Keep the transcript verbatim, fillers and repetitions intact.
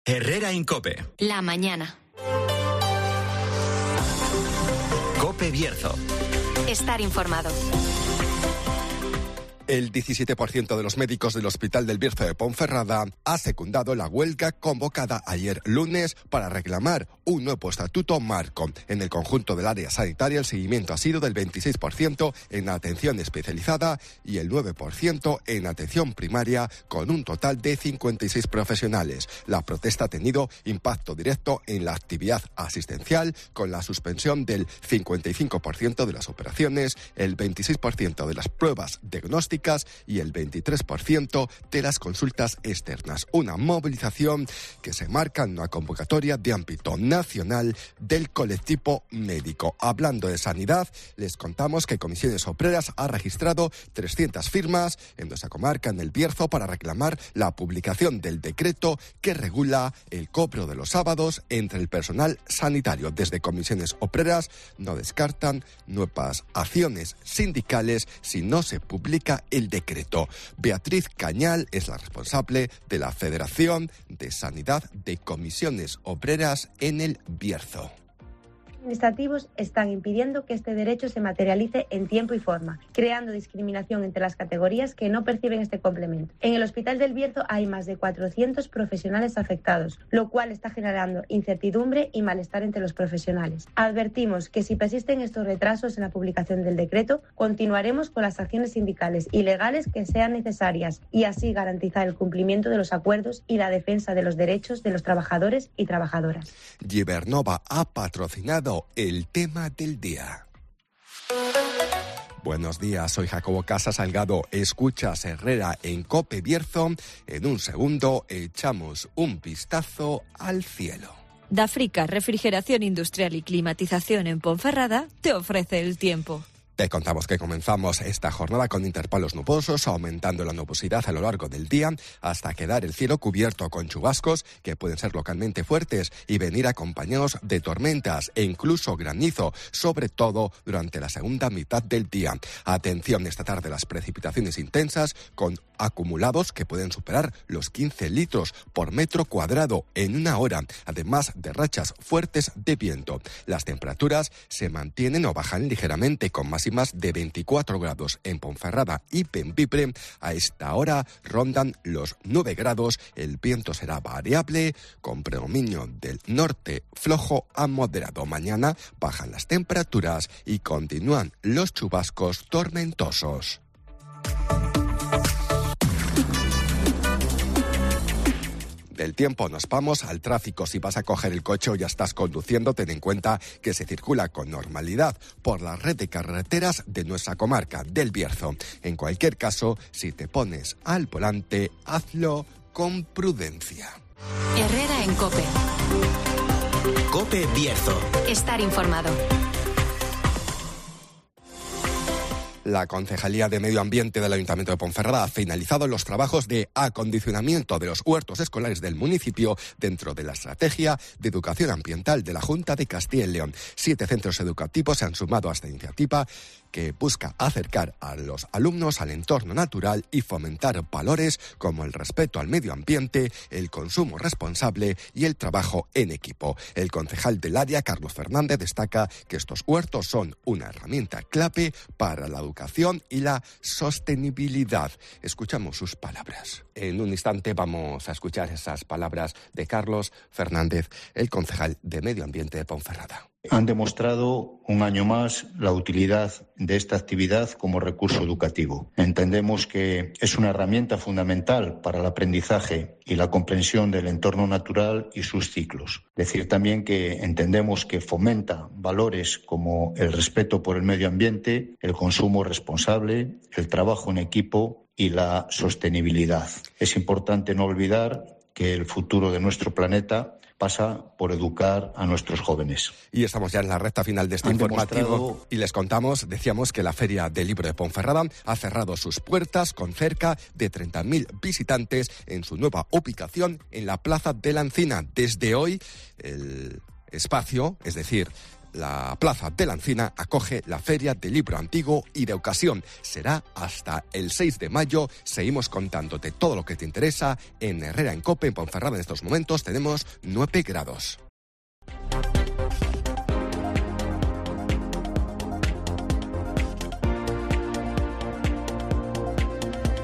Herrera Incope. La mañana. Cope Bierzo. Estar informado. El diecisiete por ciento de los médicos del Hospital del Bierzo de Ponferrada ha secundado la huelga convocada ayer lunes para reclamar un nuevo estatuto marco. En el conjunto del área sanitaria el seguimiento ha sido del veintiséis por ciento en atención especializada y el nueve por ciento en atención primaria, con un total de cincuenta y seis profesionales. La protesta ha tenido impacto directo en la actividad asistencial, con la suspensión del cincuenta y cinco por ciento de las operaciones, el veintiséis por ciento de las pruebas diagnósticas y el veintitrés por ciento de las consultas externas. Una movilización que se marca en una convocatoria de ámbito nacional del colectivo médico. Hablando de sanidad, les contamos que Comisiones Obreras ha registrado trescientas firmas en nuestra comarca, en el Bierzo, para reclamar la publicación del decreto que regula el cobro de los sábados entre el personal sanitario. Desde Comisiones Obreras no descartan nuevas acciones sindicales si no se publica el decreto. Beatriz Cañal es la responsable de la Federación de Sanidad de Comisiones Obreras en el Bierzo. Administrativos están impidiendo que este derecho se materialice en tiempo y forma, creando discriminación entre las categorías que no perciben este complemento. En el Hospital del Bierzo hay más de cuatrocientos profesionales afectados, lo cual está generando incertidumbre y malestar entre los profesionales. Advertimos que si persisten estos retrasos en la publicación del decreto, continuaremos con las acciones sindicales y legales que sean necesarias y así garantizar el cumplimiento de los acuerdos y la defensa de los derechos de los trabajadores y trabajadoras. Gibernova ha patrocinado el tema del día. Buenos días, soy Jacobo Casa Salgado. Escuchas Herrera en Cope Bierzo. En un segundo echamos un vistazo al cielo. Dafrica, refrigeración industrial y climatización en Ponferrada, te ofrece el tiempo. Te contamos que comenzamos esta jornada con intervalos nubosos, aumentando la nubosidad a lo largo del día hasta quedar el cielo cubierto con chubascos que pueden ser localmente fuertes y venir acompañados de tormentas e incluso granizo, sobre todo durante la segunda mitad del día. Atención esta tarde las precipitaciones intensas con acumulados que pueden superar los quince litros por metro cuadrado en una hora, además de rachas fuertes de viento. Las temperaturas se mantienen o bajan ligeramente con máximas de veinticuatro grados en Ponferrada y Bembibre. A esta hora rondan los nueve grados. El viento será variable con predominio del norte flojo a moderado. Mañana bajan las temperaturas y continúan los chubascos tormentosos. Del tiempo nos vamos al tráfico. Si vas a coger el coche o ya estás conduciendo, ten en cuenta que se circula con normalidad por la red de carreteras de nuestra comarca del Bierzo. En cualquier caso, si te pones al volante, hazlo con prudencia. Herrera en Cope. Cope Bierzo. Estar informado. La Concejalía de Medio Ambiente del Ayuntamiento de Ponferrada ha finalizado los trabajos de acondicionamiento de los huertos escolares del municipio dentro de la estrategia de educación ambiental de la Junta de Castilla y León. Siete centros educativos se han sumado a esta iniciativa que busca acercar a los alumnos al entorno natural y fomentar valores como el respeto al medio ambiente, el consumo responsable y el trabajo en equipo. El concejal del área, Carlos Fernández, destaca que estos huertos son una herramienta clave para la educación y la sostenibilidad. Escuchamos sus palabras. En un instante vamos a escuchar esas palabras de Carlos Fernández, el concejal de Medio Ambiente de Ponferrada. Han demostrado un año más la utilidad de esta actividad como recurso educativo. Entendemos que es una herramienta fundamental para el aprendizaje y la comprensión del entorno natural y sus ciclos. Decir también que entendemos que fomenta valores como el respeto por el medio ambiente, el consumo responsable, el trabajo en equipo y la sostenibilidad. Es importante no olvidar que el futuro de nuestro planeta pasa por educar a nuestros jóvenes. Y estamos ya en la recta final de este Han informativo demostrado... y les contamos, decíamos que la Feria del Libro de Ponferrada ha cerrado sus puertas con cerca de treinta mil visitantes en su nueva ubicación en la Plaza de la Encina. Desde hoy, el espacio, es decir, la Plaza de la Encina acoge la Feria del Libro Antiguo y de Ocasión. Será hasta el seis de mayo. Seguimos contándote todo lo que te interesa en Herrera en COPE. En Ponferrada en estos momentos tenemos nueve grados.